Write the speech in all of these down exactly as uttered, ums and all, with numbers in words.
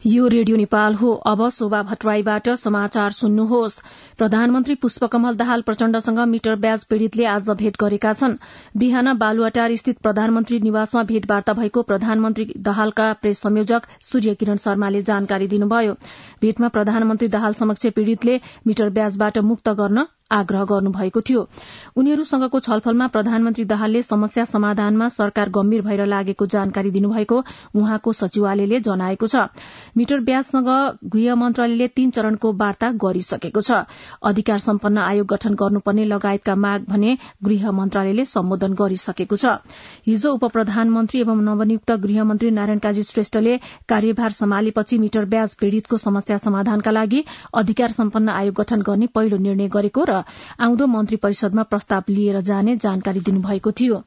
यो रेडियो नेपाल हो। अब शोभा भट्टराईबाट समाचार सुन्नुहोस्। प्रधानमन्त्री पुष्पकमल दाहाल प्रचण्डसँग मिटर ब्याज पीड़ितले आज भेट गरेका छन्। बिहान बालुवाटार स्थित प्रधानमन्त्री निवासमा भेटवार्ता भएको प्रधानमन्त्री दाहालका प्रेस संयोजक सूर्य किरण शर्माले जानकारी दिनुभयो। भेटमा प्रधानमन्त्री दाहाल समक्ष पीड़ितले मिटर ब्याजबाट मुक्त गर्न आग्रह गर्नुभएको थियो। उनीहरूसँगको छलफलमा प्रधानमन्त्री दाहालले समस्या समाधानमा सरकार गम्भीर भएर लागेको जानकारी दिनुभएको उहाँको सचिवालयले जनाएको छ। मिटर ब्याजसँग गृह मन्त्रालयले तीन चरणको वार्ता गरिसकेको छ। अधिकार सम्पन्न आयोग गठन गर्नुपर्ने लगायतका माग भने गृह मन्त्रालयले सम्बोधन गरिसकेको छ। हिजो उप प्रधानमन्त्री एवं नवनियुक्त गृहमन्त्री नारायण काजी श्रेष्ठले कार्यभार सम्हालेपछि मिटर ब्याज पीड़ितको समस्या समाधानका लागि अधिकार सम्पन्न आयोग गठन गर्ने पहिलो निर्णय गरेको र आउँदो मन्त्री परिषदमा प्रस्ताव लिएर जाने जानकारी दिनुभएको थियो।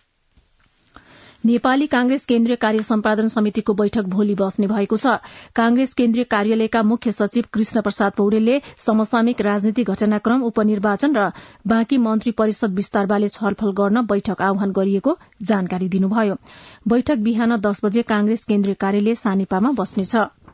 नेपाली कांग्रेस केन्द्रीय कार्य सम्पादन समितिको बैठक भोलि बस्ने भएको छ। कांग्रेस केन्द्रीय कार्यालयका मुख्य सचिव कृष्ण प्रसाद पौडेलले समसामयिक राजनीतिक घटनाक्रम, उपनिर्वाचन र बाँकी मन्त्री परिषद विस्तारबारे छलफल गर्न बैठक आह्वान गरिएको जानकारी दिनुभयो। बैठक बिहान दस बजे कांग्रेस केन्द्रीय कार्यालय सानेपामा बस्नेछ।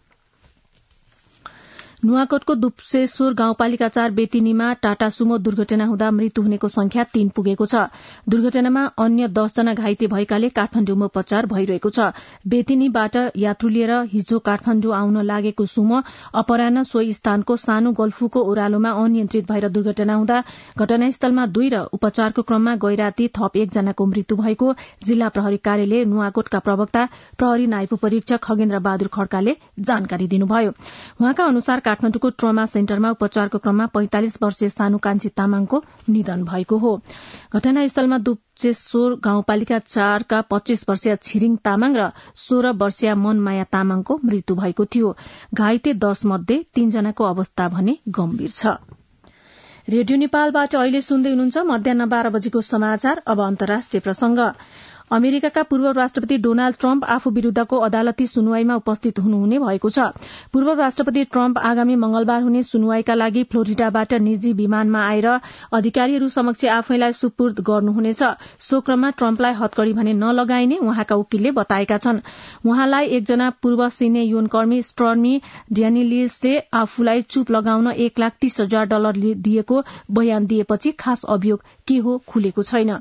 नुवाकोटको दुप्सेश्वर गाउँपालिका चार बेतिनीमा टाटा सुमो दुर्घटना हुँदा मृत्यु हुनेको संख्या तीन पुगेको छ। दुर्घटनामा अन्य दसजना घाइते भएकाले काठमाण्डुमा उपचार भइरहेको छ। बेतिनीबाट यात्रु लिएर हिजो काठमाण्डु आउन लागेको सुमो अपराह्न सोही स्थानको सानो गल्फुको ओह्रालोमा अनियन्त्रित भएर दुर्घटना हुँदा घटनास्थलमा दुई र उपचारको क्रममा गैराती थप एकजनाको मृत्यु भएको जिल्ला प्रहरी कार्यालय नुवाकोटका प्रवक्ता प्रहरी नायब परीक्षक खगेन्द्र बहादुर खड्काले जानकारी दिनुभयो। उहाँका अनुसार काठमाण्डुको ट्रमा सेन्टरमा उपचारको क्रममा पैंतालिस वर्षीय सानु कान्छी तामाङको निधन भएको हो। घटनास्थलमा दुप्सेश्वर गाउँपालिका चारका पच्चीस वर्षीय छिरिङ तामाङ र सोह्र वर्षीय मनमाया तामाङको मृत्यु भएको थियो। घाइते दश मध्ये तीनजनाको अवस्था भने गम्भीर छ। रेडियो नेपालबाट अहिले सुन्दै हुनुहुन्छ मध्याह बाह्र बजेको समाचार। अब अन्तर्राष्ट्रिय प्रसंग। अमेरिकाका पूर्व राष्ट्रपति डोनाल्ड ट्रम्प आफू विरूद्धको अदालती सुनवाईमा उपस्थित हुनुहुने भएको छ। पूर्व राष्ट्रपति ट्रम्प आगामी मंगलबार हुने सुनवाईका लागि फ्लोरिडाबाट निजी विमानमा आएर अधिकारीहरू समक्ष आफैलाई सुपुर्द गर्नुहुनेछ। सो क्रममा ट्रम्पलाई हतकड़ी भने नलगाइने उहाँका वकिलले बताएका छन्। उहाँलाई एकजना पूर्व सिने यौनकर्मी स्टर्मी ड्यानियल्सले आफूलाई चुप लगाउन एक लाख तीस हजार डलर दिएको बयान दिएपछि खास अभियोग के हो खुलेको छैन।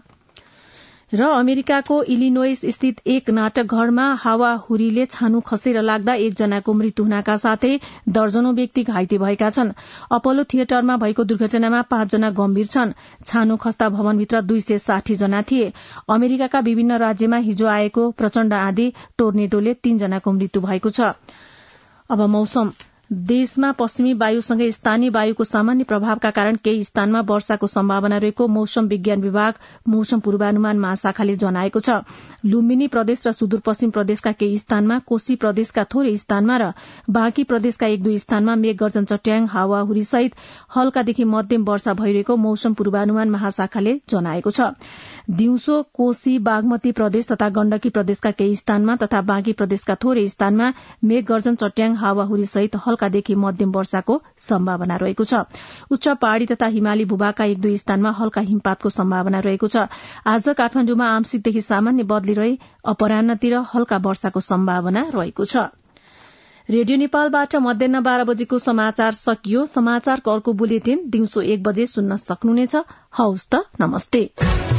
र अमेरिकाको इलिनोइस स्थित एक नाटक घरमा हावाहुरीले छानो खसेर लाग्दा एकजनाको मृत्यु हुनका साथै दर्जनौं व्यक्ति घाइते भएका छन्। अपोलो थिएटरमा भएको दुर्घटनामा पाँचजना गम्भीर छन्। छानो खस्दा भवनभित्र दुई सय साठी जना थिए। अमेरिकाका विभिन्न राज्यमा हिजो आएको प्रचण्ड आँधी टोर्नेडोले तीनजनाको मृत्यु भएको छ। अब मौसम। देशमा पश्चिमी वायुसँगै स्थानीय वायुको सामान्य प्रभावका कारण केही स्थानमा वर्षाको सम्भावना रहेको मौसम विज्ञान विभाग मौसम पूर्वानुमान महाशाखाले जनाएको छ। लुम्बिनी प्रदेश र सुदूरपश्चिम प्रदेशका केही स्थानमा, कोशी प्रदेशका थोरै स्थानमा र बाँकी प्रदेशका एक दुई स्थानमा मेघगर्जन चट्याङ हावाहुरी सहित हल्कादेखि मध्यम वर्षा भइरहेको मौसम पूर्वानुमान महाशाखाले जनाएको छ। दिउँसो कोशी, बागमती प्रदेश तथा गण्डकी प्रदेशका केही स्थानमा तथा बाँकी प्रदेशका थोरै स्थानमा मेघगर्जन चट्याङ हावाहुरी सहित हल्कादेखि मध्यम वर्षाको सम्भावना रहेको छ। उच्च पहाड़ी तथा हिमाली भूभागका एक दुई स्थानमा हल्का हिमपातको सम्भावना रहेको छ। आज काठमाण्डुमा आंशिकदेखि सामान्य बदली रही अपराह्नतिर हल्का वर्षाको सम्भावना रहेको छ। रेडियो नेपालबाट मध्याह बाह्र बजेको समाचार सकियो। समाचारको अर्को बुलेटिन दिउँसो एक बजे सुन्न सक्नुहुनेछ। हवस् त, नमस्ते।